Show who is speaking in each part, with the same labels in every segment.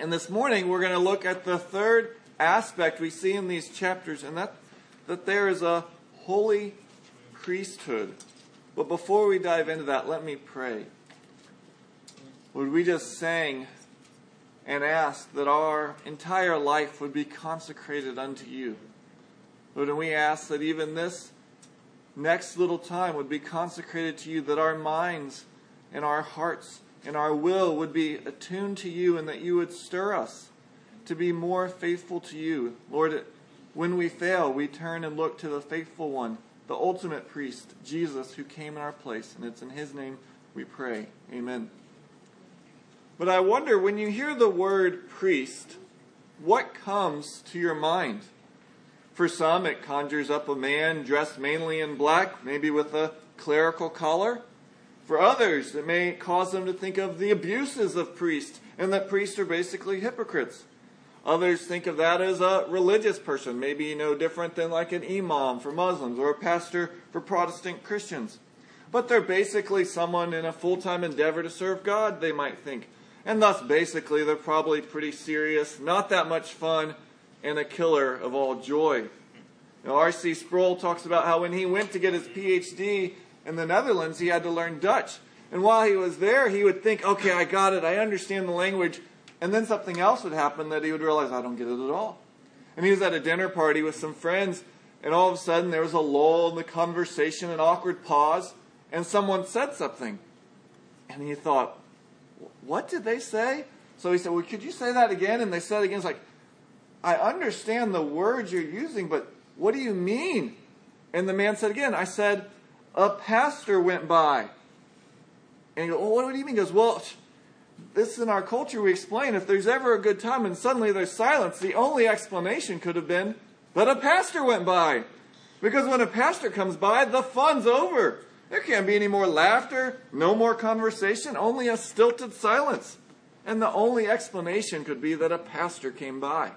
Speaker 1: And this morning we're going to look at the third aspect we see in these chapters, and that there is a holy priesthood. But before we dive into that, let me pray. Lord, we just sang and asked that our entire life would be consecrated unto you. Lord, and we ask that even this next little time would be consecrated to you, that our minds and our hearts and our will would be attuned to you, and that you would stir us to be more faithful to you. Lord, when we fail, we turn and look to the faithful one, the ultimate priest, Jesus, who came in our place. And it's in his name we pray. Amen. But I wonder, when you hear the word priest, what comes to your mind? For some, it conjures up a man dressed mainly in black, maybe with a clerical collar. For others, it may cause them to think of the abuses of priests, and that priests are basically hypocrites. Others think of that as a religious person, maybe no different than like an imam for Muslims or a pastor for Protestant Christians. But they're basically someone in a full-time endeavor to serve God, they might think. And thus, basically, they're probably pretty serious, not that much fun, and a killer of all joy. Now, R.C. Sproul talks about how when he went to get his Ph.D. in the Netherlands, he had to learn Dutch. And while he was there, he would think, okay, I got it, I understand the language. And then something else would happen that he would realize, I don't get it at all. And he was at a dinner party with some friends, and all of a sudden there was a lull in the conversation, an awkward pause, and someone said something. And he thought, what did they say? So he said, well, could you say that again? And they said it again. It's like, I understand the words you're using, but what do you mean? And the man said again, I said, a pastor went by. And he goes, well, what do you mean? He goes, well, this in our culture we explain, if there's ever a good time and suddenly there's silence, the only explanation could have been that a pastor went by. Because when a pastor comes by, the fun's over. There can't be any more laughter, no more conversation, only a stilted silence. And the only explanation could be that a pastor came by.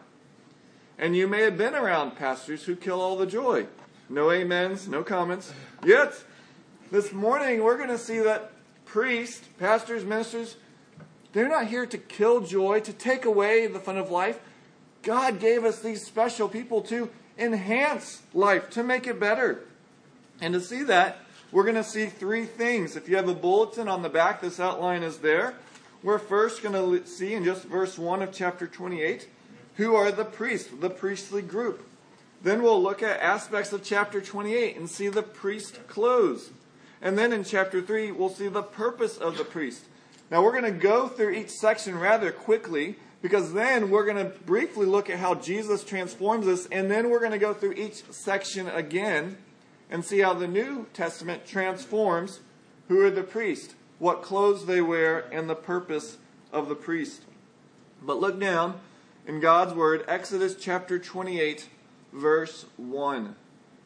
Speaker 1: And you may have been around pastors who kill all the joy. No amens, no comments. Yet, this morning we're going to see that priests, pastors, ministers, they're not here to kill joy, to take away the fun of life. God gave us these special people to enhance life, to make it better. And to see that, we're going to see three things. If you have a bulletin on the back, this outline is there. We're first going to see in just verse 1 of chapter 28, who are the priests, the priestly group. Then we'll look at aspects of chapter 28 and see the priest clothes. And then in chapter 3, we'll see the purpose of the priest. Now we're going to go through each section rather quickly, because then we're going to briefly look at how Jesus transforms us, and then we're going to go through each section again and see how the New Testament transforms who are the priests, what clothes they wear, and the purpose of the priest. But look down in God's Word, Exodus chapter 28, verse 1. It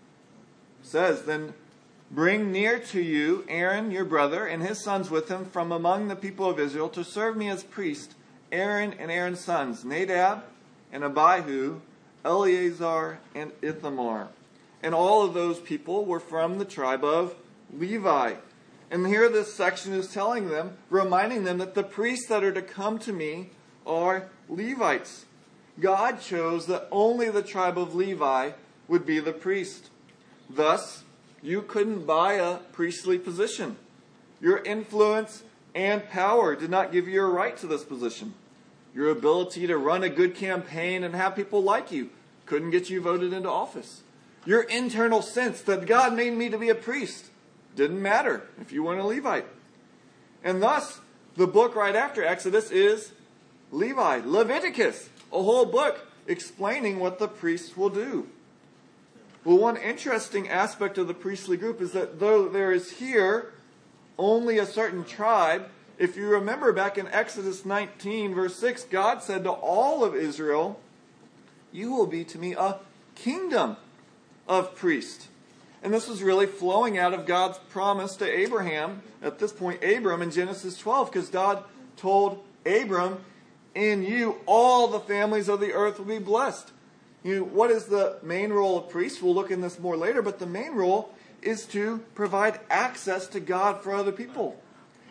Speaker 1: says, then bring near to you Aaron your brother and his sons with him from among the people of Israel to serve me as priest, Aaron and Aaron's sons, Nadab and Abihu, Eleazar and Ithamar. And all of those people were from the tribe of Levi. And here this section is telling them, reminding them that the priests that are to come to me are Levites. God chose that only the tribe of Levi would be the priest. Thus, you couldn't buy a priestly position. Your influence and power did not give you a right to this position. Your ability to run a good campaign and have people like you couldn't get you voted into office. Your internal sense that God made me to be a priest didn't matter if you weren't a Levite. And thus, the book right after Exodus is Levi, Leviticus, a whole book explaining what the priests will do. Well, one interesting aspect of the priestly group is that though there is here only a certain tribe, if you remember back in Exodus 19, verse 6, God said to all of Israel, you will be to me a kingdom of priests. And this was really flowing out of God's promise to Abraham, at this point Abram in Genesis 12, because God told Abram, in you all the families of the earth will be blessed. What is the main role of priests? We'll look in this more later, but the main role is to provide access to God for other people.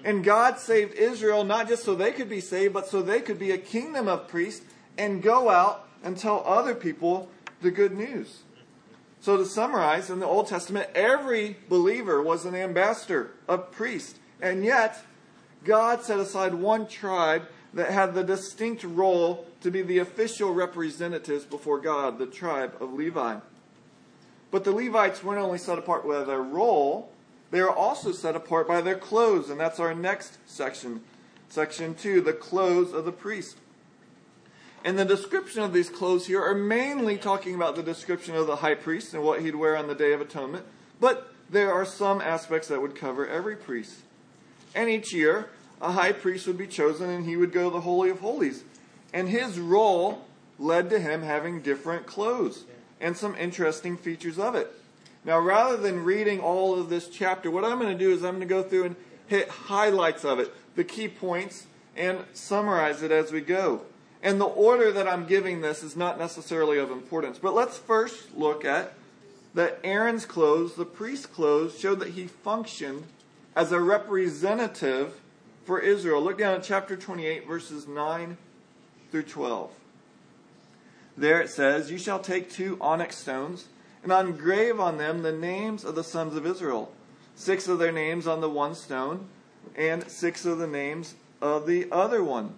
Speaker 1: And God saved Israel not just so they could be saved, but so they could be a kingdom of priests and go out and tell other people the good news. So to summarize, in the Old Testament, every believer was an ambassador, a priest. And yet, God set aside one tribe that had the distinct role to be the official representatives before God, the tribe of Levi. But the Levites weren't only set apart by their role, they are also set apart by their clothes. And that's our next section. Section 2, the clothes of the priest. And the description of these clothes here are mainly talking about the description of the high priest and what he'd wear on the Day of Atonement. But there are some aspects that would cover every priest. And each year, a high priest would be chosen and he would go to the Holy of Holies. And his role led to him having different clothes and some interesting features of it. Now, rather than reading all of this chapter, what I'm going to do is I'm going to go through and hit highlights of it, the key points, and summarize it as we go. And the order that I'm giving this is not necessarily of importance. But let's first look at that Aaron's clothes, the priest's clothes, showed that he functioned as a representative for Israel. Look down at chapter 28, verses 9 through 12. There it says, "You shall take 2 onyx stones and engrave on them the names of the sons of Israel, 6 of their names on the one stone, and 6 of the names of the other one.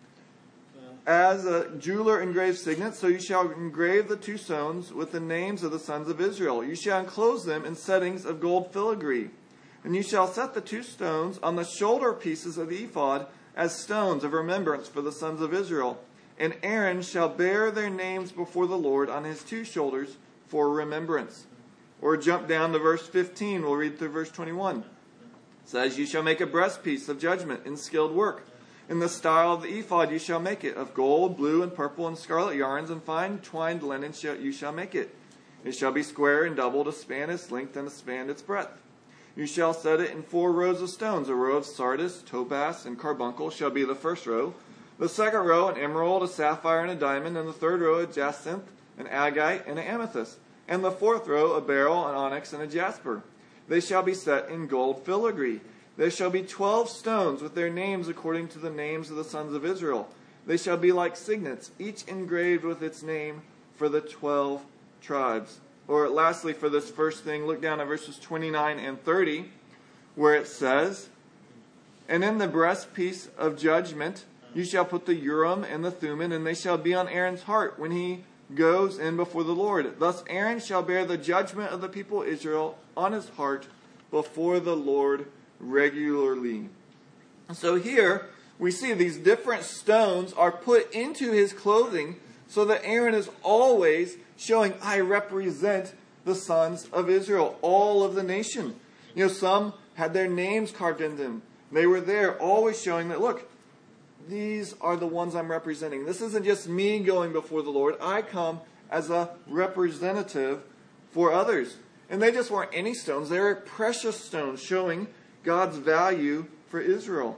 Speaker 1: As a jeweler engraves signets, so you shall engrave the 2 stones with the names of the sons of Israel. You shall enclose them in settings of gold filigree. And you shall set the 2 stones on the shoulder pieces of the ephod as stones of remembrance for the sons of Israel. And Aaron shall bear their names before the Lord on his 2 shoulders for remembrance." Or jump down to verse 15. We'll read through verse 21. It says, "You shall make a breastpiece of judgment in skilled work. In the style of the ephod you shall make it. Of gold, blue, and purple, and scarlet yarns, and fine twined linen you shall make it. It shall be square and doubled, a span its length, and a span its breadth. You shall set it in 4 rows of stones. A row of sardius, topaz, and carbuncle shall be the first row. The second row, an emerald, a sapphire, and a diamond. And the third row, a jacinth, an agate, and an amethyst. And the fourth row, a beryl, an onyx, and a jasper. They shall be set in gold filigree. There shall be 12 stones with their names according to the names of the sons of Israel. They shall be like signets, each engraved with its name for the 12 tribes." Or lastly, for this first thing, look down at verses 29 and 30, where it says, "And in the breastpiece of judgment you shall put the Urim and the Thummim, and they shall be on Aaron's heart when he goes in before the Lord. Thus Aaron shall bear the judgment of the people of Israel on his heart before the Lord regularly." So here we see these different stones are put into his clothing so that Aaron is always showing, I represent the sons of Israel, all of the nation. Some had their names carved into them. They were there always showing that, look, these are the ones I'm representing. This isn't just me going before the Lord. I come as a representative for others. And they just weren't any stones. They were precious stones showing God's value for Israel.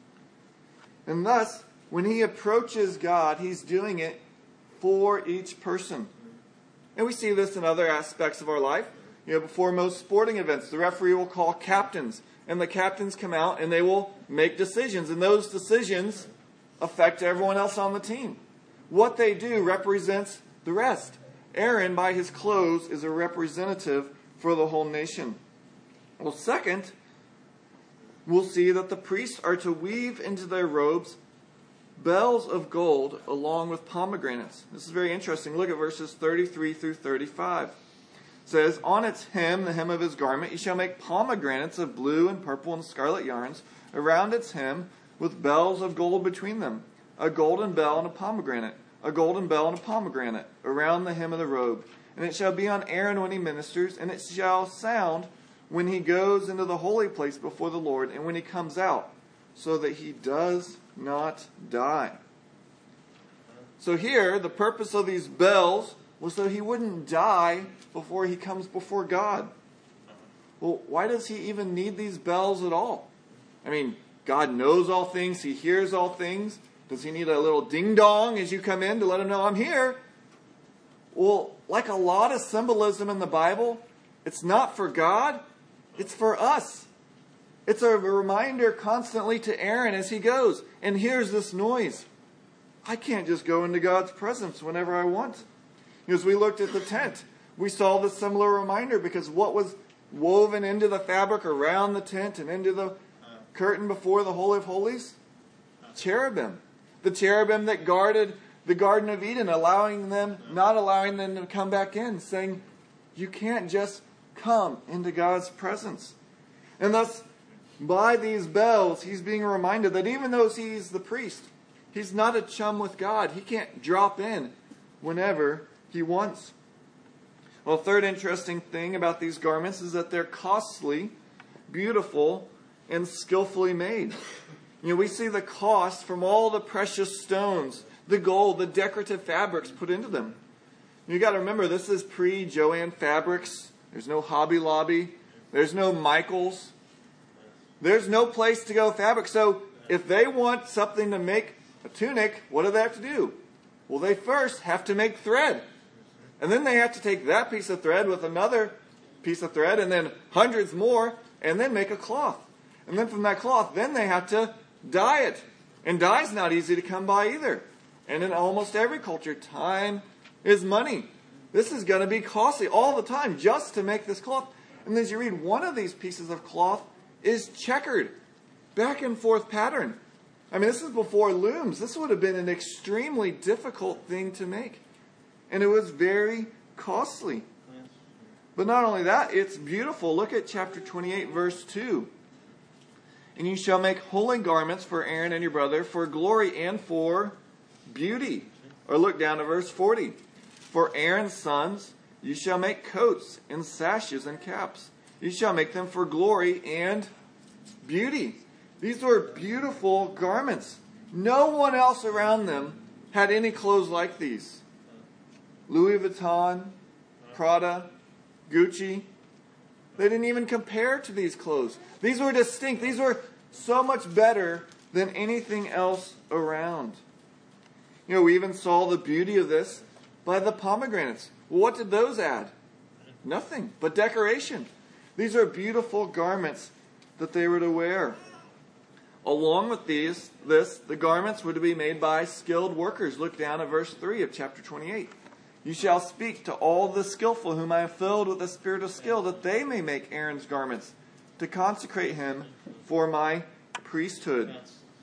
Speaker 1: And thus, when he approaches God, he's doing it for each person. And we see this in other aspects of our life. Before most sporting events, the referee will call captains. And the captains come out and they will make decisions. And those decisions affect everyone else on the team. What they do represents the rest. Aaron, by his clothes, is a representative for the whole nation. Well, second, we'll see that the priests are to weave into their robes bells of gold along with pomegranates. This is very interesting. Look at verses 33 through 35. It says, "On its hem, the hem of his garment, you shall make pomegranates of blue and purple and scarlet yarns around its hem with bells of gold between them, a golden bell and a pomegranate, a golden bell and a pomegranate around the hem of the robe. And it shall be on Aaron when he ministers, and it shall sound when he goes into the holy place before the Lord, and when he comes out, so that he does not die." So here, the purpose of these bells was so he wouldn't die before he comes before God. Well, why does he even need these bells at all? I mean, God knows all things. He hears all things. Does he need a little ding-dong as you come in to let him know I'm here? Well, like a lot of symbolism in the Bible, it's not for God, it's for us. It's a reminder constantly to Aaron as he goes and hears this noise. I can't just go into God's presence whenever I want. As we looked at the tent, we saw this similar reminder, because what was woven into the fabric around the tent and into the curtain before the Holy of Holies? Cherubim. The cherubim that guarded the Garden of Eden, not allowing them to come back in, saying, you can't just come into God's presence. And thus, by these bells, he's being reminded that even though he's the priest, he's not a chum with God. He can't drop in whenever he wants. Well, third interesting thing about these garments is that they're costly, beautiful, and skillfully made. We see the cost from all the precious stones, the gold, the decorative fabrics put into them. You got to remember, this is pre-Joann Fabrics. There's no Hobby Lobby. There's no Michaels. There's no place to go fabric. So if they want something to make a tunic, what do they have to do? Well, they first have to make thread. And then they have to take that piece of thread with another piece of thread, and then hundreds more, and then make a cloth. And then from that cloth, then they have to dye it. And dye's not easy to come by either. And in almost every culture, time is money. This is going to be costly all the time just to make this cloth. And as you read, one of these pieces of cloth is checkered, back and forth pattern. I mean, this is before looms. This would have been an extremely difficult thing to make. And it was very costly. But not only that, it's beautiful. Look at chapter 28, verse 2. And you shall make holy garments for Aaron and your brother, for glory and for beauty. Or look down to verse 40. For Aaron's sons, you shall make coats and sashes and caps. You shall make them for glory and beauty. These were beautiful garments. No one else around them had any clothes like these. Louis Vuitton, Prada, Gucci, they didn't even compare to these clothes. These were distinct. These were so much better than anything else around. We even saw the beauty of this by the pomegranates. Well, what did those add? Nothing but decoration. These are beautiful garments that they were to wear. Along with the garments were to be made by skilled workers. Look down at verse 3 of chapter 28. You shall speak to all the skillful whom I have filled with the spirit of skill, that they may make Aaron's garments, to consecrate him for my priesthood.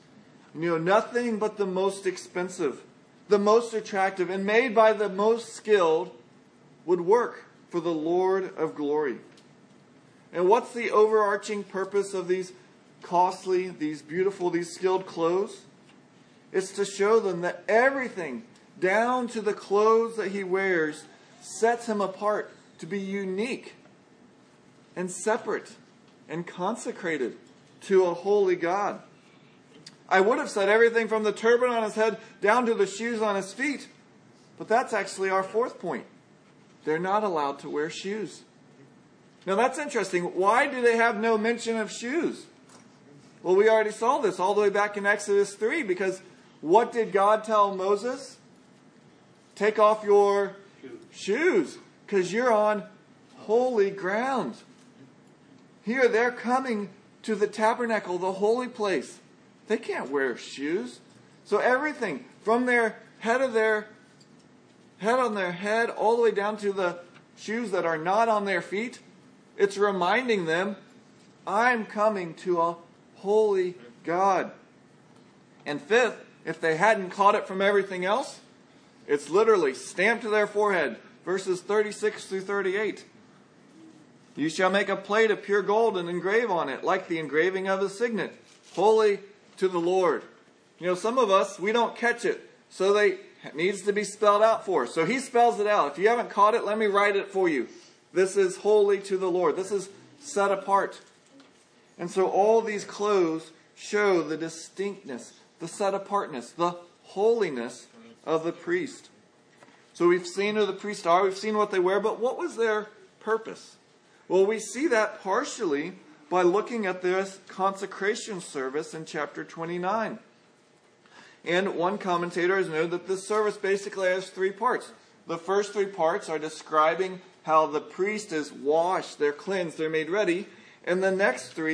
Speaker 1: Nothing but the most expensive, the most attractive, and made by the most skilled would work for the Lord of glory. And what's the overarching purpose of these costly, these beautiful, these skilled clothes? It's to show them that everything, down to the clothes that he wears, sets him apart to be unique and separate and consecrated to a holy God. I would have said everything from the turban on his head down to the shoes on his feet, but that's actually our fourth point. They're not allowed to wear shoes. Now that's interesting. Why do they have no mention of shoes? Well, we already saw this all the way back in Exodus 3, because what did God tell Moses? Take off your shoes, because you're on holy ground. Here they're coming to the tabernacle, the holy place. They can't wear shoes. So everything from their head on their head all the way down to the shoes that are not on their feet, it's reminding them, I'm coming to a holy God. And fifth, if they hadn't caught it from everything else, it's literally stamped to their forehead. Verses 36 through 38. You shall make a plate of pure gold and engrave on it, like the engraving of a signet, holy to the Lord. Some of us, we don't catch it, so it needs to be spelled out for us. So he spells it out. If you haven't caught it, let me write it for you. This is holy to the Lord. This is set apart. And so all these clothes show the distinctness, the set apartness, the holiness of the priest. So we've seen who the priests are, we've seen what they wear, but what was their purpose? Well, we see that partially by looking at this consecration service in chapter 29. And one commentator has noted that this service basically has three parts. The first three parts are describing how the priest is washed, they're cleansed, they're made ready. And the next three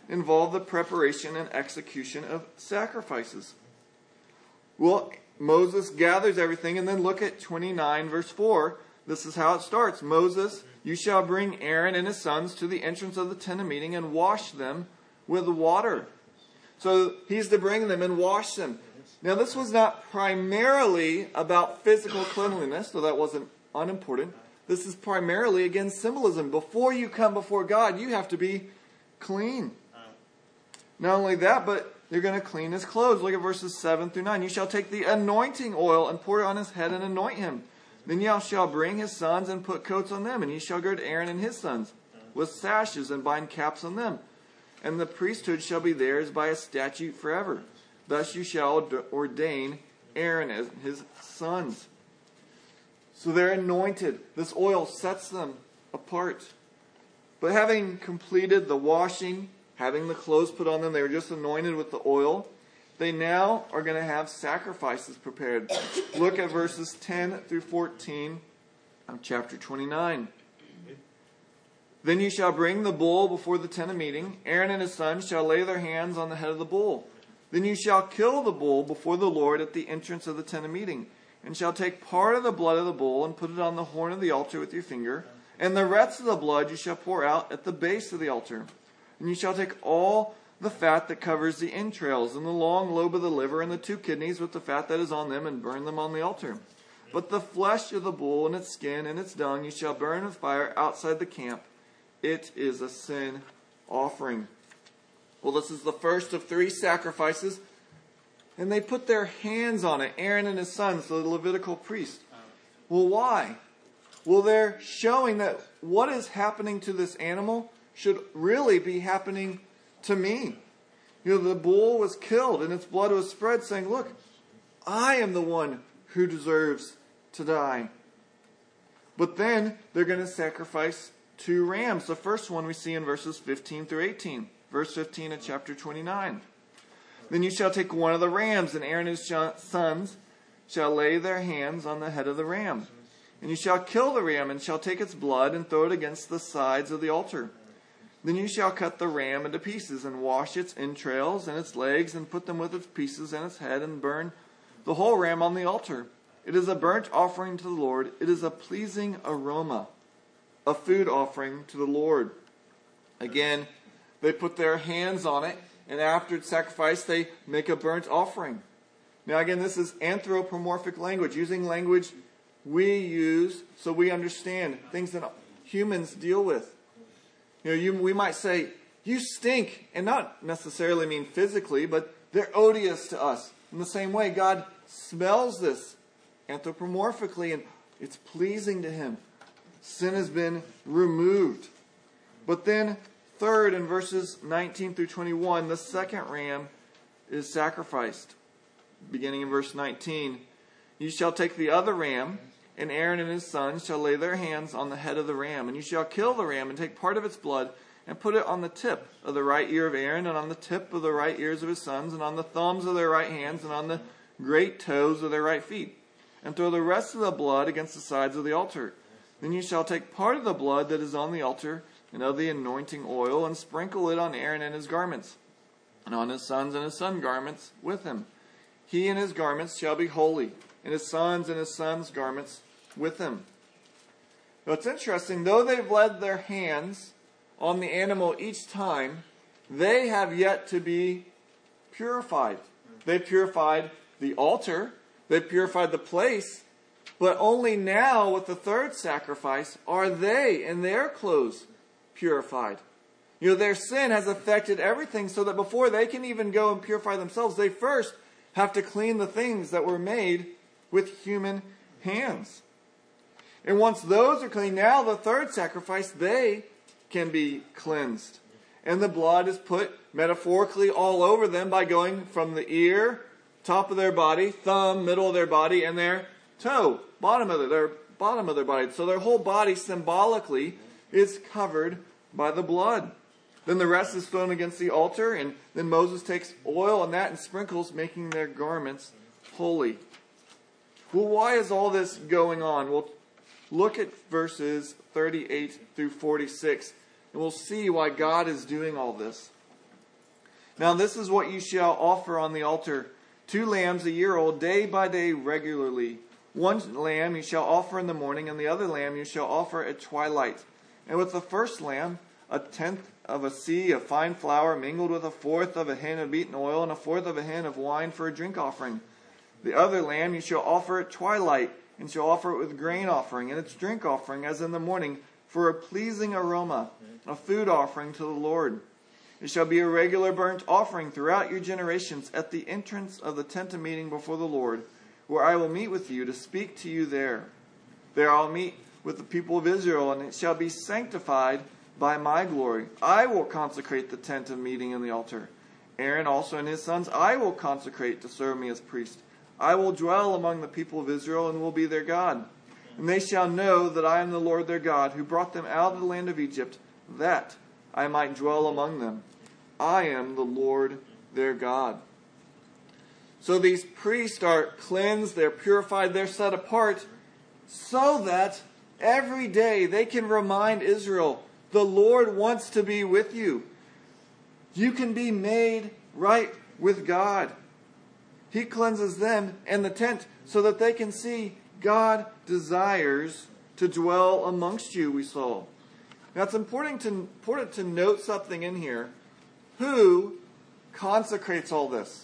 Speaker 1: involve the preparation and execution of sacrifices. Well, Moses gathers everything, and then look at 29 verse 4. This is how it starts. Moses, you shall bring Aaron and his sons to the entrance of the tent of meeting and wash them with water. So he's to bring them and wash them. Now this was not primarily about physical cleanliness, so that wasn't unimportant. This is primarily, again, symbolism. Before you come before God, you have to be clean. Not only that, but you're going to clean his clothes. Look at verses 7 through 9. You shall take the anointing oil and pour it on his head and anoint him. Then you shall bring his sons and put coats on them. And you shall gird Aaron and his sons with sashes and bind caps on them. And the priesthood shall be theirs by a statute forever. Thus you shall ordain Aaron as his sons. So they're anointed. This oil sets them apart. But having completed the washing, having the clothes put on them, they were just anointed with the oil. They now are going to have sacrifices prepared. Look at verses 10 through 14 of chapter 29. Then you shall bring the bull before the tent of meeting. Aaron and his sons shall lay their hands on the head of the bull. Then you shall kill the bull before the Lord at the entrance of the tent of meeting, and shall take part of the blood of the bull and put it on the horn of the altar with your finger, and the rest of the blood you shall pour out at the base of the altar. And you shall take all the fat that covers the entrails, and the long lobe of the liver, and the 2 kidneys with the fat that is on them, and burn them on the altar. But the flesh of the bull and its skin and its dung you shall burn with fire outside the camp. It is a sin offering. Well, this is the first of 3 sacrifices. And they put their hands on it, Aaron and his sons, the Levitical priest. Well, why? Well, they're showing that what is happening to this animal should really be happening to me. You know, the bull was killed and its blood was spread, saying, look, I am the one who deserves to die. But then they're going to sacrifice 2 rams. The first one we see in verses 15 through 18. Verse 15 of chapter 29. Then you shall take one of the rams, and Aaron and his sons shall lay their hands on the head of the ram. And you shall kill the ram, and shall take its blood, and throw it against the sides of the altar. Then you shall cut the ram into pieces, and wash its entrails and its legs, and put them with its pieces and its head, and burn the whole ram on the altar. It is a burnt offering to the Lord. It is a pleasing aroma, a food offering to the Lord. Again, they put their hands on it, and after it's sacrificed, they make a burnt offering. Now again, this is anthropomorphic language, using language we use so we understand things that humans deal with. You know, we might say, you stink, and not necessarily mean physically, but they're odious to us. In the same way, God smells this anthropomorphically, and it's pleasing to him. Sin has been removed. But then, third, in verses 19 through 21, the second ram is sacrificed. Beginning in verse 19, you shall take the other ram, and Aaron and his sons shall lay their hands on the head of the ram. And you shall kill the ram, and take part of its blood, and put it on the tip of the right ear of Aaron, and on the tip of the right ears of his sons, and on the thumbs of their right hands, and on the great toes of their right feet. And throw the rest of the blood against the sides of the altar. Then you shall take part of the blood that is on the altar, and of the anointing oil, and sprinkle it on Aaron and his garments, and on his sons and his son garments with him. He and his garments shall be holy, and his sons and his sons' garments with him. Now it's interesting, though they've laid their hands on the animal each time, they have yet to be purified. They've purified the altar, they've purified the place, but only now with the third sacrifice are they and their clothes purified. You know, their sin has affected everything, so that before they can even go and purify themselves, they first have to clean the things that were made with human hands. And once those are clean, now the third sacrifice, they can be cleansed. And the blood is put metaphorically all over them by going from the ear, top of their body, thumb, middle of their body, and their toe, bottom of their body. So their whole body symbolically is covered by the blood. Then the rest is thrown against the altar, and then Moses takes oil on that and sprinkles, making their garments holy. Well, why is all this going on? Well, look at verses 38 through 46, and we'll see why God is doing all this. Now this is what you shall offer on the altar: 2 lambs a year old, day by day regularly. 1 lamb you shall offer in the morning, and the other lamb you shall offer at twilight. And with the first lamb, 1/10 of a seah of fine flour mingled with 1/4 of a hin of beaten oil, and 1/4 of a hin of wine for a drink offering. The other lamb you shall offer at twilight, and shall offer it with grain offering, and its drink offering as in the morning, for a pleasing aroma, a food offering to the Lord. It shall be a regular burnt offering throughout your generations at the entrance of the tent of meeting before the Lord, where I will meet with you to speak to you there. There I will meet with the people of Israel, and it shall be sanctified by my glory. I will consecrate the tent of meeting and the altar. Aaron also and his sons I will consecrate to serve me as priest. I will dwell among the people of Israel and will be their God. And they shall know that I am the Lord their God, who brought them out of the land of Egypt, that I might dwell among them. I am the Lord their God. So these priests are cleansed, they're purified, they're set apart, so that every day they can remind Israel, the Lord wants to be with you. You can be made right with God. He cleanses them and the tent so that they can see God desires to dwell amongst you, we saw. Now it's important to note something in here. Who consecrates all this?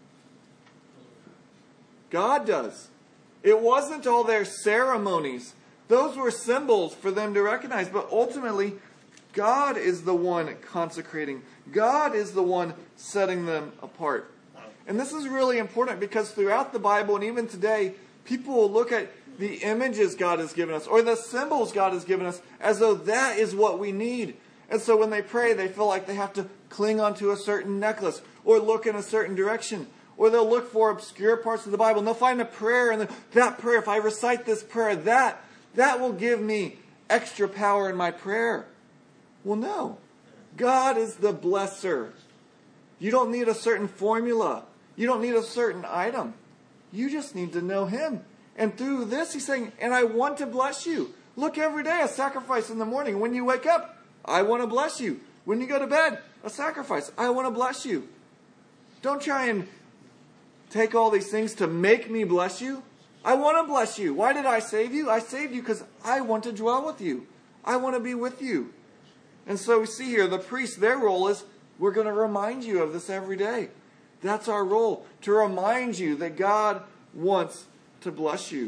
Speaker 1: God does. It wasn't all their ceremonies. Those were symbols for them to recognize. But ultimately, God is the one consecrating. God is the one setting them apart. And this is really important because throughout the Bible and even today, people will look at the images God has given us or the symbols God has given us as though that is what we need. And so when they pray, they feel like they have to cling onto a certain necklace or look in a certain direction. Or they'll look for obscure parts of the Bible and they'll find a prayer, and that prayer, if I recite this prayer, that will give me extra power in my prayer. Well, no. God is the blesser. You don't need a certain formula. You don't need a certain item. You just need to know Him. And through this, He's saying, and I want to bless you. Look, every day, a sacrifice in the morning. When you wake up, I want to bless you. When you go to bed, a sacrifice. I want to bless you. Don't try and take all these things to make me bless you. I want to bless you. Why did I save you? I saved you because I want to dwell with you. I want to be with you. And so we see here, the priests, their role is, we're going to remind you of this every day. That's our role, to remind you that God wants to bless you.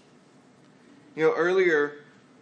Speaker 1: You know, earlier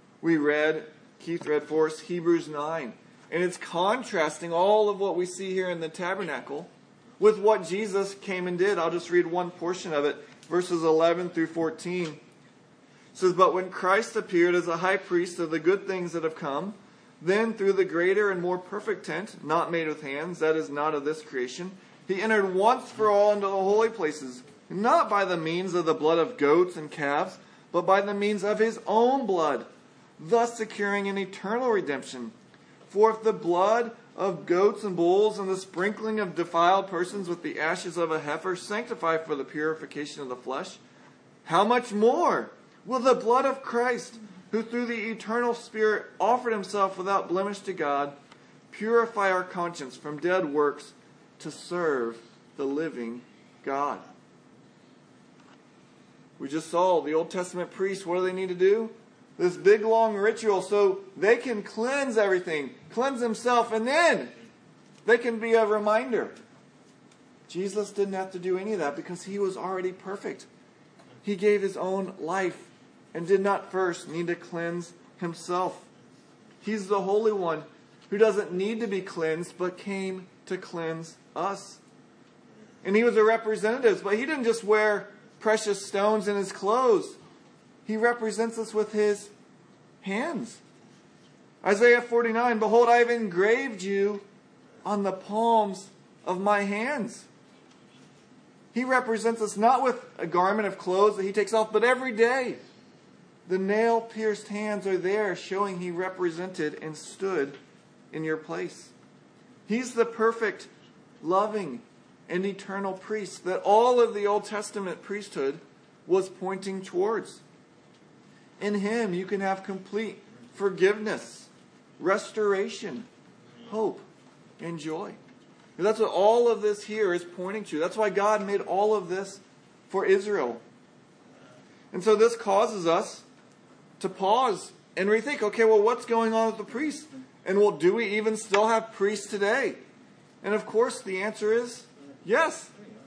Speaker 1: Keith read for us Hebrews 9. And it's contrasting all of what we see here in the tabernacle with what Jesus came and did. I'll just read one portion of it, verses 11 through 14. It says, "But when Christ appeared as a high priest of the good things that have come, then through the greater and more perfect tent, not made with hands, that is not of this creation, He entered once for all into the holy places, not by the means of the blood of goats and calves, but by the means of His own blood, thus securing an eternal redemption. For if the blood of goats and bulls and the sprinkling of defiled persons with the ashes of a heifer sanctify for the purification of the flesh, how much more will the blood of Christ, who through the eternal Spirit offered Himself without blemish to God, purify our conscience from dead works to serve the living God?" We just saw the Old Testament priests, what do they need to do? This big long ritual so they can cleanse everything, cleanse themselves, and then they can be a reminder. Jesus didn't have to do any of that because He was already perfect. He gave His own life and did not first need to cleanse Himself. He's the Holy One who doesn't need to be cleansed but came to cleanse us. And He was a representative, but He didn't just wear precious stones in His clothes. He represents us with His hands. Isaiah 49, "Behold, I have engraved you on the palms of my hands." He represents us not with a garment of clothes that He takes off, but every day. The nail-pierced hands are there, showing He represented and stood in your place. He's the perfect, loving, and eternal priest that all of the Old Testament priesthood was pointing towards. In Him you can have complete forgiveness, restoration, hope, and joy. And that's what all of this here is pointing to. That's why God made all of this for Israel. And so this causes us to pause and rethink, okay, well, what's going on with the priests? And well, do we even still have priests today? And of course, the answer is yes.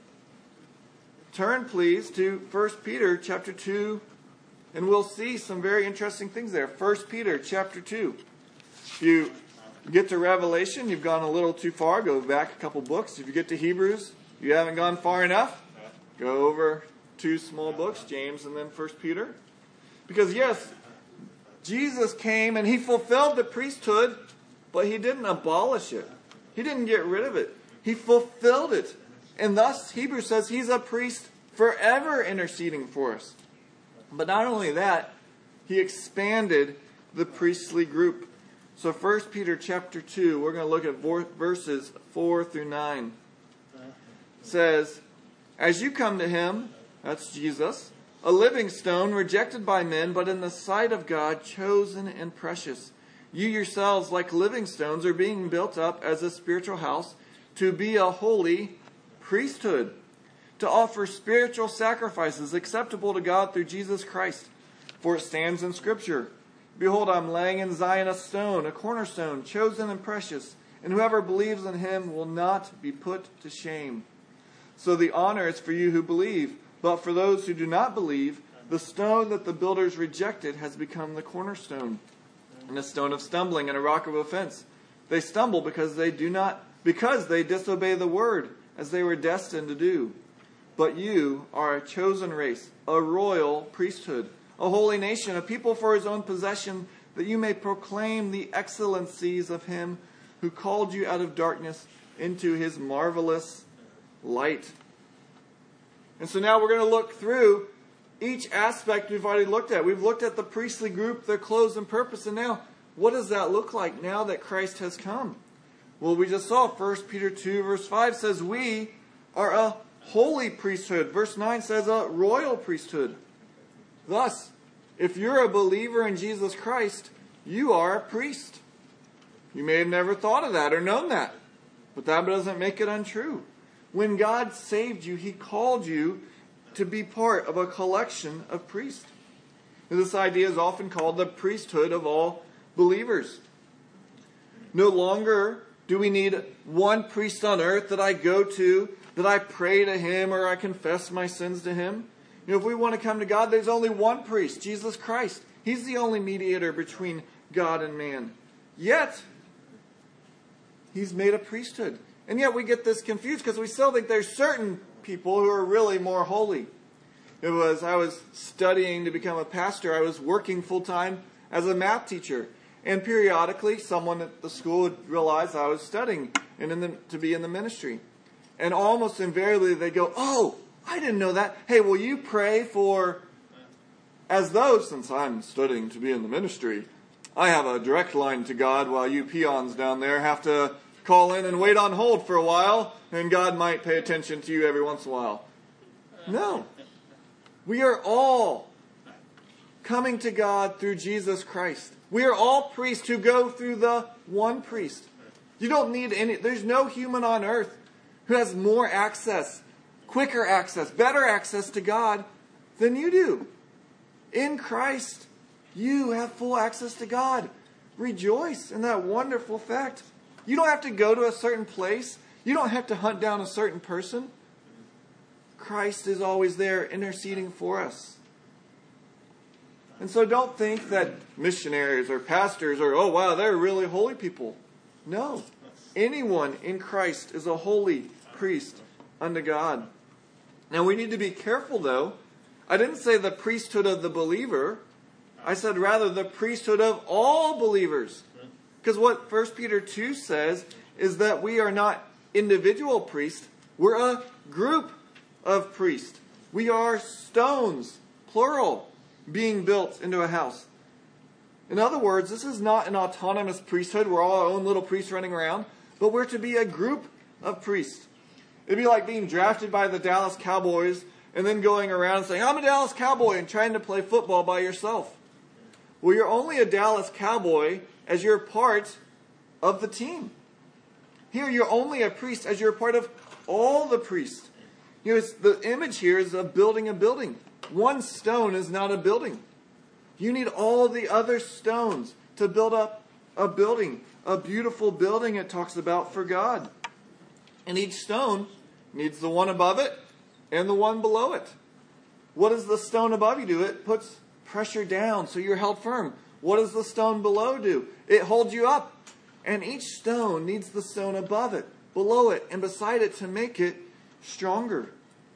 Speaker 1: Turn, please, to 1 Peter chapter 2, and we'll see some very interesting things there. 1 Peter chapter 2. If you get to Revelation, you've gone a little too far. Go back a couple books. If you get to Hebrews, you haven't gone far enough. Go over 2 small books, James and then 1 Peter. Because yes, Jesus came and he fulfilled the priesthood, but he didn't abolish it. He didn't get rid of it. He fulfilled it. And thus, Hebrews says he's a priest forever interceding for us. But not only that, he expanded the priestly group. So 1 Peter chapter 2, we're going to look at verses 4 through 9. It says, as you come to him, that's Jesus, a living stone rejected by men, but in the sight of God, chosen and precious. You yourselves, like living stones, are being built up as a spiritual house to be a holy priesthood, to offer spiritual sacrifices acceptable to God through Jesus Christ. For it stands in Scripture, behold, I'm laying in Zion a stone, a cornerstone, chosen and precious, and whoever believes in him will not be put to shame. So the honor is for you who believe, but for those who do not believe, the stone that the builders rejected has become the cornerstone, and a stone of stumbling and a rock of offense. They stumble because they disobey the word, as they were destined to do. But you are a chosen race, a royal priesthood, a holy nation, a people for his own possession, that you may proclaim the excellencies of him who called you out of darkness into his marvelous light. And so now we're going to look through each aspect we've already looked at. We've looked at the priestly group, their clothes and purpose. And now, what does that look like now that Christ has come? Well, we just saw 1 Peter 2 verse 5 says we are a holy priesthood. Verse 9 says a royal priesthood. Thus, if you're a believer in Jesus Christ, you are a priest. You may have never thought of that or known that, but that doesn't make it untrue. When God saved you, he called you to be part of a collection of priests. And this idea is often called the priesthood of all believers. No longer do we need one priest on earth that I go to, that I pray to him or I confess my sins to him. You know, if we want to come to God, there's only one priest, Jesus Christ. He's the only mediator between God and man. Yet, he's made a priesthood. And yet we get this confused because we still think there's certain people who are really more holy. I was studying to become a pastor. I was working full-time as a math teacher. And periodically, someone at the school would realize I was studying and to be in the ministry. And almost invariably they go, oh, I didn't know that. Hey, will you pray for, as though, since I'm studying to be in the ministry, I have a direct line to God while you peons down there have to call in and wait on hold for a while, and God might pay attention to you every once in a while. No. We are all coming to God through Jesus Christ. We are all priests who go through the one priest. You don't need there's no human on earth who has more access, quicker access, better access to God than you do. In Christ, you have full access to God. Rejoice in that wonderful fact. You don't have to go to a certain place. You don't have to hunt down a certain person. Christ is always there interceding for us. And so don't think that missionaries or pastors are, oh wow, they're really holy people. No. Anyone in Christ is a holy priest unto God. Now we need to be careful though. I didn't say the priesthood of the believer. I said rather the priesthood of all believers. Because what 1 Peter 2 says is that we are not individual priests. We're a group of priests. We are stones, plural, being built into a house. In other words, this is not an autonomous priesthood. We're all our own little priests running around. But we're to be a group of priests. It'd be like being drafted by the Dallas Cowboys and then going around saying, I'm a Dallas Cowboy, and trying to play football by yourself. Well, you're only a Dallas Cowboy as you're part of the team. Here, you're only a priest as you're a part of all the priests. The image here is of building a building. One stone is not a building. You need all the other stones to build up a building, a beautiful building it talks about for God. And each stone needs the one above it and the one below it. What does the stone above you do? It puts pressure down so you're held firm. What does the stone below do? It holds you up. And each stone needs the stone above it, below it, and beside it to make it stronger.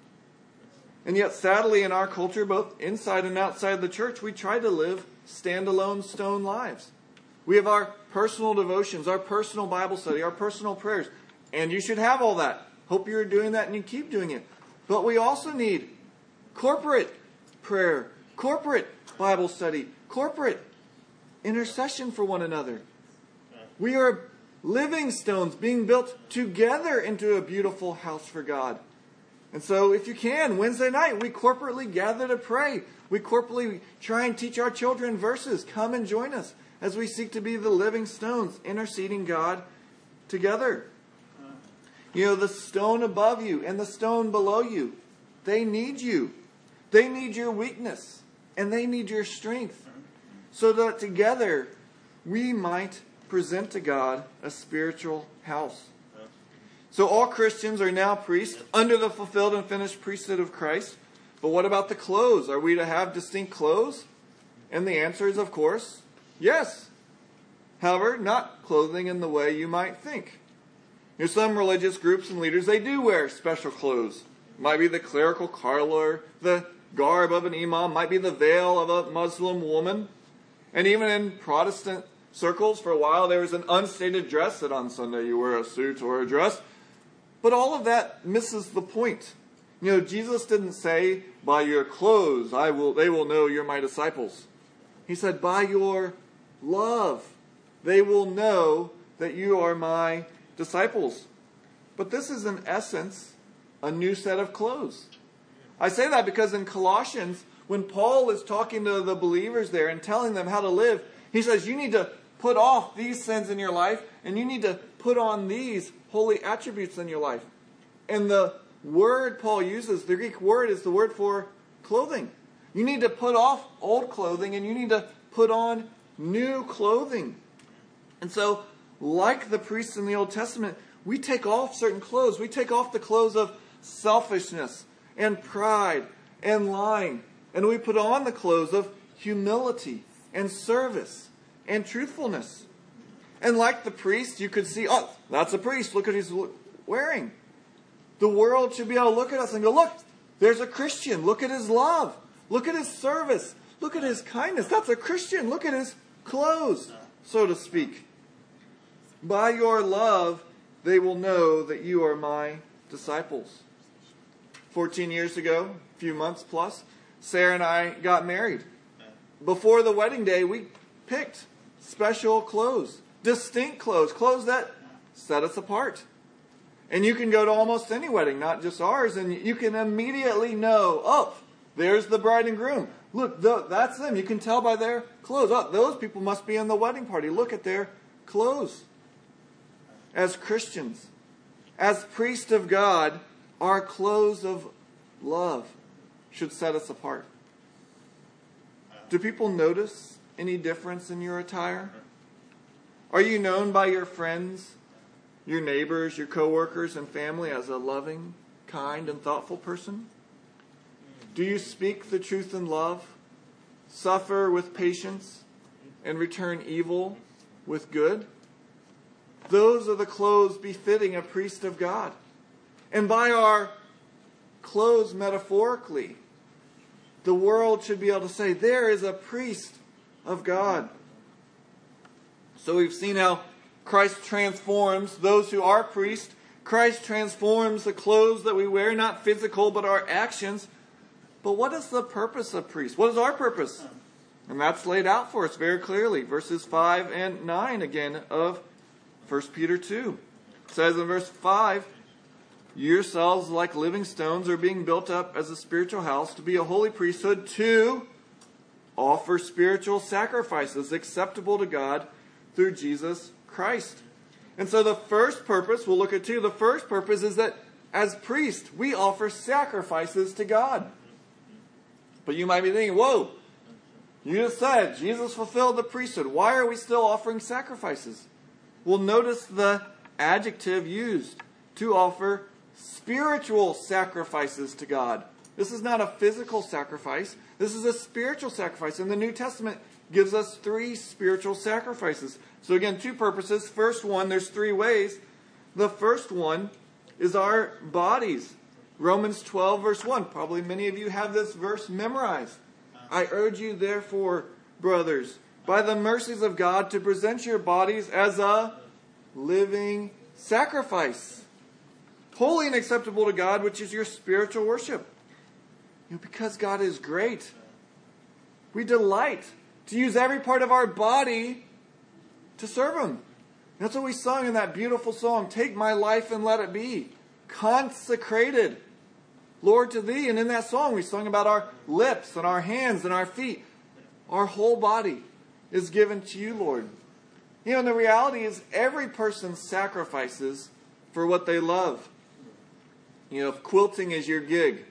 Speaker 1: And yet, sadly, in our culture, both inside and outside the church, we try to live standalone stone lives. We have our personal devotions, our personal Bible study, our personal prayers. And you should have all that. Hope you're doing that and you keep doing it. But we also need corporate prayer, corporate Bible study, corporate intercession for one another. We are living stones being built together into a beautiful house for God. And so if you can, Wednesday night, we corporately gather to pray. We corporately try and teach our children verses. Come and join us as we seek to be the living stones, interceding God together. The stone above you and the stone below you, they need you. They need your weakness and they need your strength so that together we might present to God a spiritual house. So all Christians are now priests under the fulfilled and finished priesthood of Christ. But what about the clothes? Are we to have distinct clothes? And the answer is, of course, yes. However, not clothing in the way you might think. Some religious groups and leaders, they do wear special clothes. Might be the clerical collar, the garb of an imam, might be the veil of a Muslim woman. And even in Protestant circles, for a while, there was an unstated dress that on Sunday you wear a suit or a dress. But all of that misses the point. Jesus didn't say, by your clothes, they will know you're my disciples. He said, by your love, they will know that you are my disciples. But this is, in essence, a new set of clothes. I say that because in Colossians, when Paul is talking to the believers there and telling them how to live, he says, you need to put off these sins in your life, and you need to put on these holy attributes in your life. And the word Paul uses, the Greek word, is the word for clothing. You need to put off old clothing and you need to put on new clothing. And so, like the priests in the Old Testament, we take off certain clothes. We take off the clothes of selfishness and pride and lying. And we put on the clothes of humility and service and truthfulness. And like the priest, you could see, oh, that's a priest. Look at what he's wearing. The world should be able to look at us and go, look, there's a Christian. Look at his love. Look at his service. Look at his kindness. That's a Christian. Look at his clothes, so to speak. By your love, they will know that you are my disciples. 14 years ago, a few months plus, Sarah and I got married. Before the wedding day, we picked special clothes. Distinct clothes, clothes that set us apart. And you can go to almost any wedding, not just ours, and you can immediately know, oh, there's the bride and groom. Look, that's them. You can tell by their clothes. Oh, those people must be in the wedding party. Look at their clothes. As Christians, as priests of God, our clothes of love should set us apart. Do people notice any difference in your attire? Are you known by your friends, your neighbors, your coworkers, and family as a loving, kind, and thoughtful person? Do you speak the truth in love, suffer with patience, and return evil with good? Those are the clothes befitting a priest of God. And by our clothes metaphorically, the world should be able to say, there is a priest of God. So we've seen how Christ transforms those who are priests. Christ transforms the clothes that we wear, not physical, but our actions. But what is the purpose of priests? What is our purpose? And that's laid out for us very clearly. Verses 5 and 9 again of 1 Peter 2. It says in verse 5, you yourselves, like living stones, are being built up as a spiritual house to be a holy priesthood, to offer spiritual sacrifices acceptable to God through Jesus Christ. And so the first purpose, we'll look at two. The first purpose is that as priests, we offer sacrifices to God. But you might be thinking, whoa, you just said Jesus fulfilled the priesthood. Why are we still offering sacrifices? Well, notice the adjective used to offer spiritual sacrifices to God. This is not a physical sacrifice. This is a spiritual sacrifice. And the New Testament gives us 3 spiritual sacrifices. So again, 2 purposes. First one, there's 3 ways. The first one is our bodies. Romans 12, verse 1. Probably many of you have this verse memorized. I urge you, therefore, brothers, by the mercies of God, to present your bodies as a living sacrifice, holy and acceptable to God, which is your spiritual worship. Because God is great, we delight to use every part of our body to serve Him. That's what we sung in that beautiful song, Take My Life and Let It Be. Consecrated, Lord, to Thee. And in that song we sung about our lips and our hands and our feet. Our whole body is given to You, Lord. And the reality is every person sacrifices for what they love. If quilting is your gig,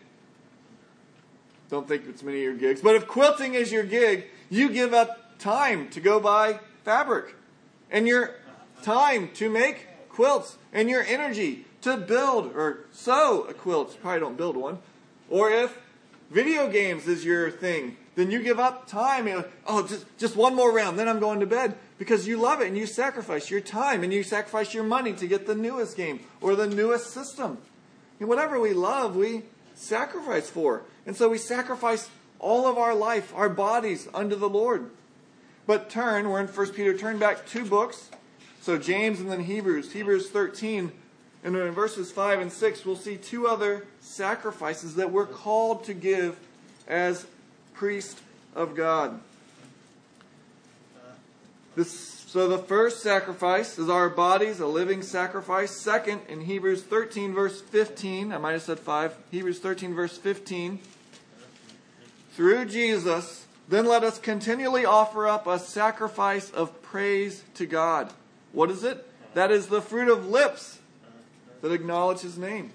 Speaker 1: don't think it's many of your gigs, but if quilting is your gig, you give up time to go buy fabric, and your time to make quilts, and your energy to build or sew a quilt. You probably don't build one. Or if video games is your thing, then you give up time. Just one more round, then I'm going to bed. Because you love it, and you sacrifice your time, and you sacrifice your money to get the newest game or the newest system. And whatever we love, we sacrifice for. And so we sacrifice all of our life, our bodies, unto the Lord. But we're in 1 Peter, turn back 2 books. So James and then Hebrews. Hebrews 13, and in verses 5 and 6, we'll see 2 other sacrifices that we're called to give as priests of God. So the first sacrifice is our bodies, a living sacrifice. Second, in Hebrews 13, verse 15, I might have said 5, Hebrews 13, verse 15, through Jesus, then let us continually offer up a sacrifice of praise to God. What is it? That is the fruit of lips that acknowledge His name.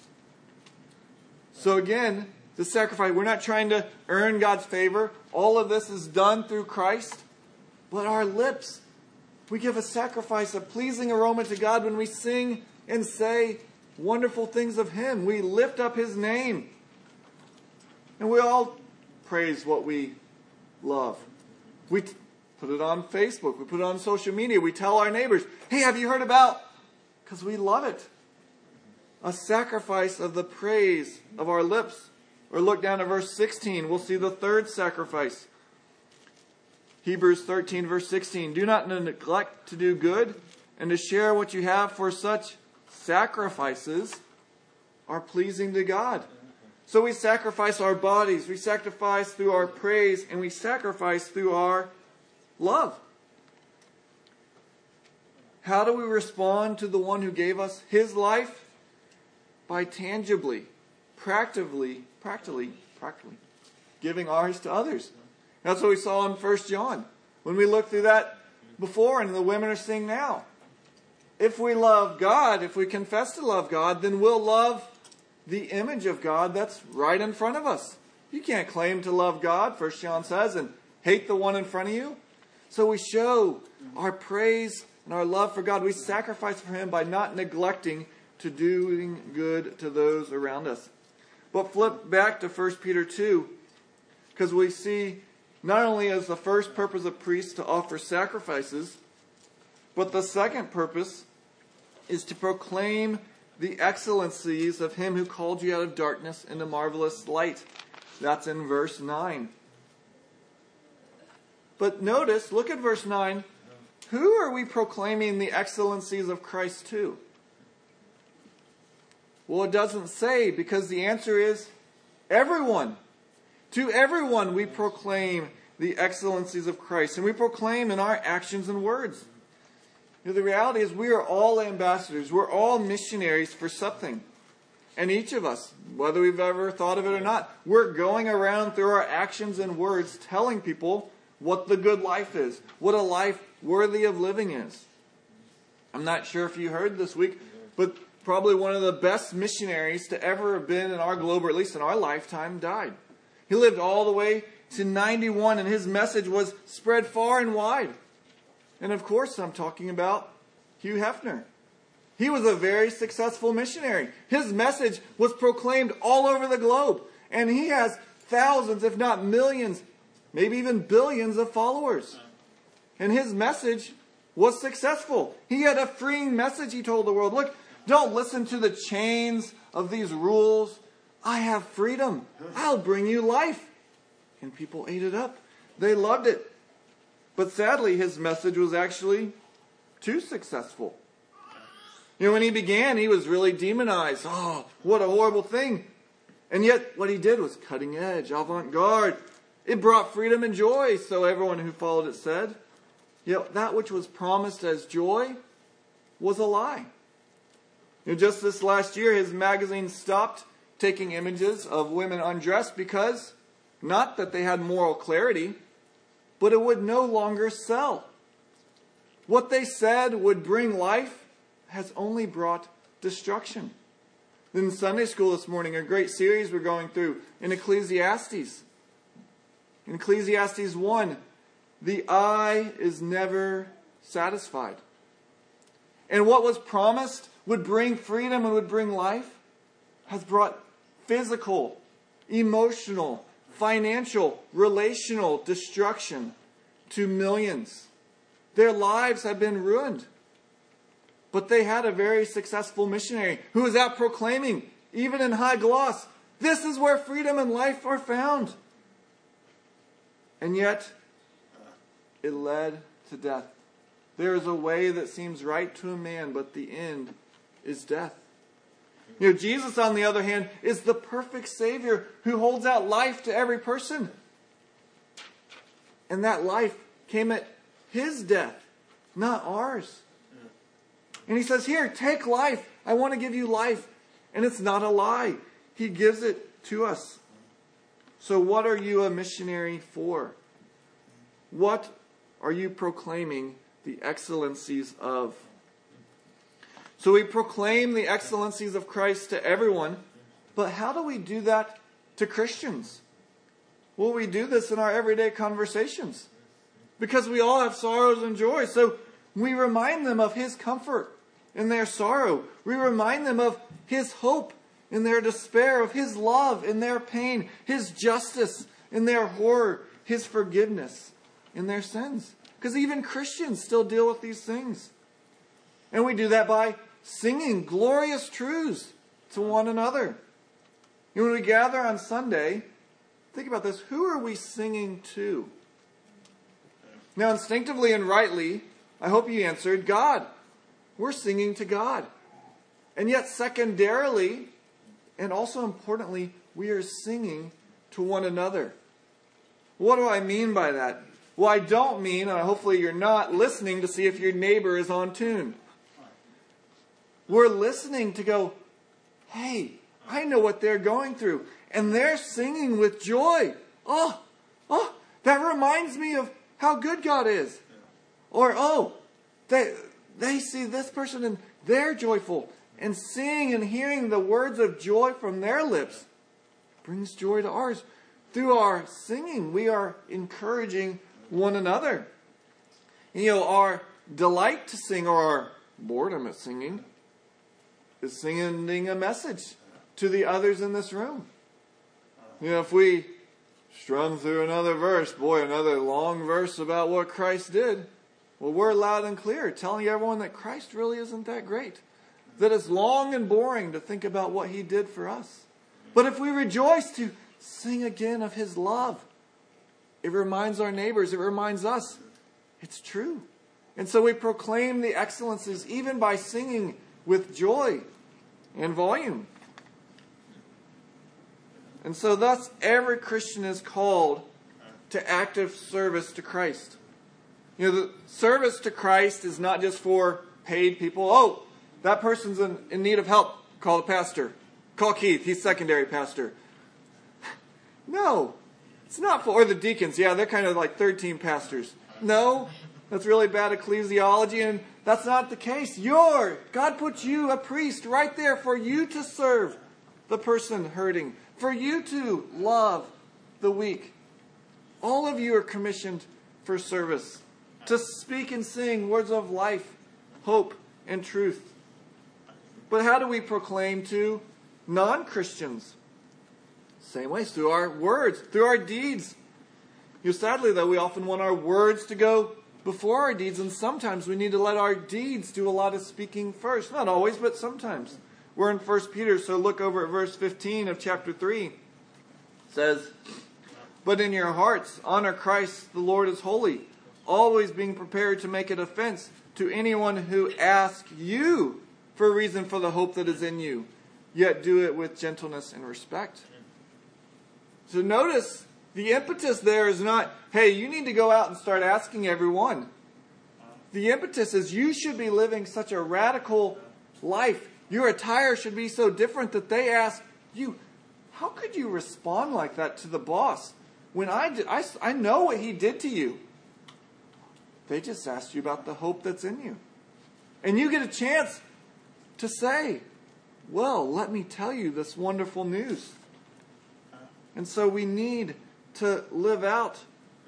Speaker 1: So again, the sacrifice, we're not trying to earn God's favor. All of this is done through Christ. But our lips, we give a sacrifice, a pleasing aroma to God when we sing and say wonderful things of Him. We lift up His name. And we all praise what we love. We put it on Facebook. We put it on social media. We tell our neighbors, hey, have you heard about? Because we love it. A sacrifice of the praise of our lips. Or look down at verse 16. We'll see the third sacrifice. Hebrews 13, verse 16. Do not neglect to do good and to share what you have, for such sacrifices are pleasing to God. So we sacrifice our bodies, we sacrifice through our praise, and we sacrifice through our love. How do we respond to the one who gave us His life? By tangibly, practically giving ours to others. That's what we saw in 1 John. When we looked through that before, and the women are seeing now. If we love God, if we confess to love God, then we'll love the image of God that's right in front of us. You can't claim to love God, 1 John says, and hate the one in front of you. So we show our praise and our love for God. We sacrifice for Him by not neglecting to doing good to those around us. But flip back to 1 Peter 2, because we see not only is the first purpose of priests to offer sacrifices, but the second purpose is to proclaim the excellencies of Him who called you out of darkness into marvelous light. That's in verse 9. But notice, look at verse 9. Who are we proclaiming the excellencies of Christ to? Well, it doesn't say, because the answer is everyone. To everyone we proclaim the excellencies of Christ. And we proclaim in our actions and words. The reality is we are all ambassadors. We're all missionaries for something. And each of us, whether we've ever thought of it or not, we're going around through our actions and words telling people what the good life is. What a life worthy of living is. I'm not sure if you heard this week, but probably one of the best missionaries to ever have been in our globe, or at least in our lifetime, died. He lived all the way to 91, and his message was spread far and wide. And of course, I'm talking about Hugh Hefner. He was a very successful missionary. His message was proclaimed all over the globe. And he has thousands, if not millions, maybe even billions of followers. And his message was successful. He had a freeing message, he told the world. Look, don't listen to the chains of these rules. I have freedom. I'll bring you life. And people ate it up. They loved it. But sadly, his message was actually too successful. When he began, he was really demonized. Oh, what a horrible thing. And yet, what he did was cutting edge, avant-garde. It brought freedom and joy, so everyone who followed it said. Yet that which was promised as joy was a lie. Just this last year, his magazine stopped taking images of women undressed because, not that they had moral clarity, but it would no longer sell. What they said would bring life has only brought destruction. In Sunday school this morning, a great series we're going through in Ecclesiastes. In Ecclesiastes 1, the eye is never satisfied. And what was promised would bring freedom and would bring life has brought physical, emotional, financial, relational destruction to millions. Their lives have been ruined. But they had a very successful missionary who was out proclaiming, even in high gloss, this is where freedom and life are found. And yet, it led to death. There is a way that seems right to a man, but the end is death. Jesus, on the other hand, is the perfect Savior who holds out life to every person. And that life came at His death, not ours. And He says, here, take life. I want to give you life. And it's not a lie. He gives it to us. So what are you a missionary for? What are you proclaiming the excellencies of? So we proclaim the excellencies of Christ to everyone. But how do we do that to Christians? Well, we do this in our everyday conversations. Because we all have sorrows and joys. So we remind them of His comfort in their sorrow. We remind them of His hope in their despair, of His love in their pain, His justice in their horror, His forgiveness in their sins. Because even Christians still deal with these things. And we do that by singing glorious truths to one another. When we gather on Sunday, think about this. Who are we singing to? Now, instinctively and rightly, I hope you answered God. We're singing to God. And yet, secondarily, and also importantly, we are singing to one another. What do I mean by that? Well, I don't mean, and hopefully you're not, listening to see if your neighbor is on tune. We're listening to go, hey, I know what they're going through. And they're singing with joy. Oh, that reminds me of how good God is. Or, they see this person and they're joyful. And seeing and hearing the words of joy from their lips brings joy to ours. Through our singing, we are encouraging one another. Our delight to sing or our boredom at singing is singing a message to the others in this room. If we strum through another verse, another long verse about what Christ did, well, we're loud and clear telling everyone that Christ really isn't that great. That it's long and boring to think about what He did for us. But if we rejoice to sing again of His love, it reminds our neighbors, it reminds us, it's true. And so we proclaim the excellences even by singing with joy and volume. And so thus every Christian is called to active service to Christ. The service to Christ is not just for paid people. Oh, that person's in need of help. Call the pastor. Call Keith. He's secondary pastor. No, it's not for, or the deacons. Yeah, they're kind of like third team pastors. No, That's really bad ecclesiology, and that's not the case. God put you, a priest, right there for you to serve the person hurting, for you to love the weak. All of you are commissioned for service, to speak and sing words of life, hope, and truth. But how do we proclaim to non-Christians? Same way, through our words, through our deeds. Sadly, though, we often want our words to go before our deeds, and sometimes we need to let our deeds do a lot of speaking first. Not always, but sometimes. We're in 1 Peter, so look over at verse 15 of chapter 3. It says, "But in your hearts honor Christ the Lord as holy, always being prepared to make an offense to anyone who asks you for a reason for the hope that is in you, yet do it with gentleness and respect." So notice, the impetus there is not, hey, you need to go out and start asking everyone. The impetus is you should be living such a radical life. Your attire should be so different that they ask you, how could you respond like that to the boss? When I know what he did to you. They just asked you about the hope that's in you. And you get a chance to say, well, let me tell you this wonderful news. And so we need to live out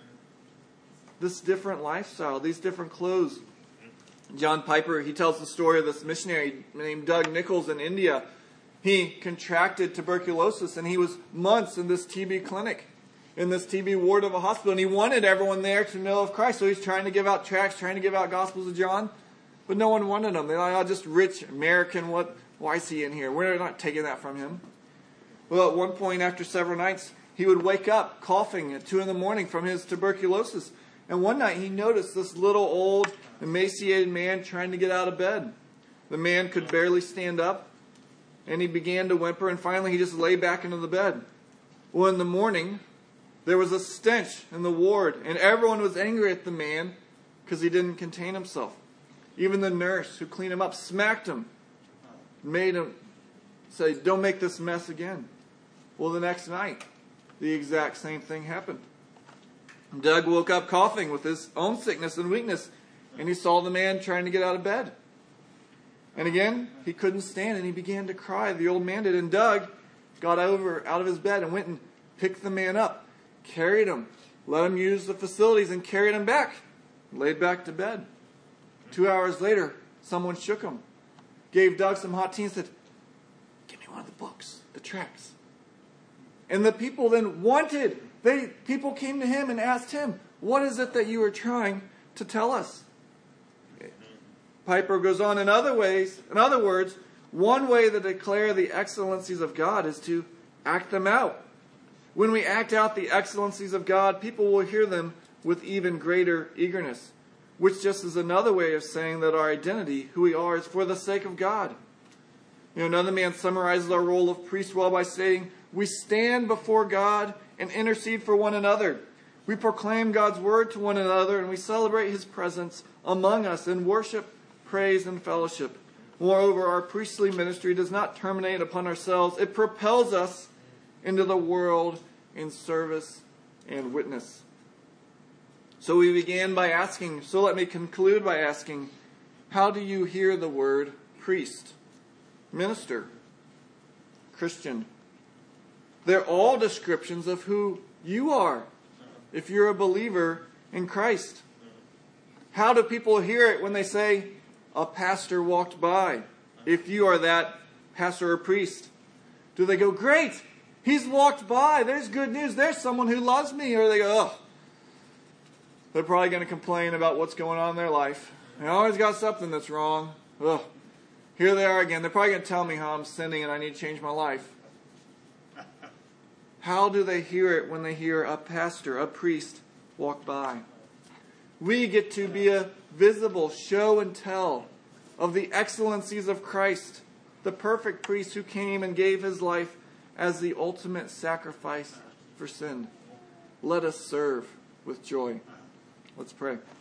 Speaker 1: this different lifestyle, these different clothes. John Piper, he tells the story of this missionary named Doug Nichols in India. He contracted tuberculosis, and he was months in this TB clinic, in this TB ward of a hospital, and he wanted everyone there to know of Christ. So he's trying to give out tracts, trying to give out Gospels of John, but no one wanted them. They're like, oh, just rich American, why is he in here? We're not taking that from him. Well, at one point after several nights, he would wake up coughing at 2 a.m. from his tuberculosis. And one night he noticed this little old, emaciated man trying to get out of bed. The man could barely stand up, and he began to whimper, and finally he just lay back into the bed. Well, in the morning, there was a stench in the ward, and everyone was angry at the man because he didn't contain himself. Even the nurse who cleaned him up smacked him, made him say, don't make this mess again. Well, the next night, the exact same thing happened. Doug woke up coughing with his own sickness and weakness, and he saw the man trying to get out of bed. And again, he couldn't stand, and he began to cry. The old man did, and Doug got out of his bed and went and picked the man up, carried him, let him use the facilities, and carried him back, laid back to bed. 2 hours later, someone shook him, gave Doug some hot tea, and said, give me one of the books, the tracts. And the people then people came to him and asked him, what is it that you are trying to tell us? Piper goes on, in other words, one way to declare the excellencies of God is to act them out. When we act out the excellencies of God, people will hear them with even greater eagerness, which just is another way of saying that our identity, who we are, is for the sake of God. Another man summarizes our role of priest well by saying, we stand before God and intercede for one another. We proclaim God's word to one another, and we celebrate his presence among us in worship, praise, and fellowship. Moreover, our priestly ministry does not terminate upon ourselves. It propels us into the world in service and witness. So we began by asking, so let me conclude by asking, how do you hear the word priest, minister, Christian? They're all descriptions of who you are if you're a believer in Christ. How do people hear it when they say, a pastor walked by? If you are that pastor or priest, do they go, great, he's walked by, there's good news, there's someone who loves me? Or they go, oh, they're probably going to complain about what's going on in their life. They always got something that's wrong. Ugh. Here they are again. They're probably going to tell me how I'm sinning and I need to change my life. How do they hear it when they hear a pastor, a priest, walk by? We get to be a visible show and tell of the excellencies of Christ, the perfect priest who came and gave his life as the ultimate sacrifice for sin. Let us serve with joy. Let's pray.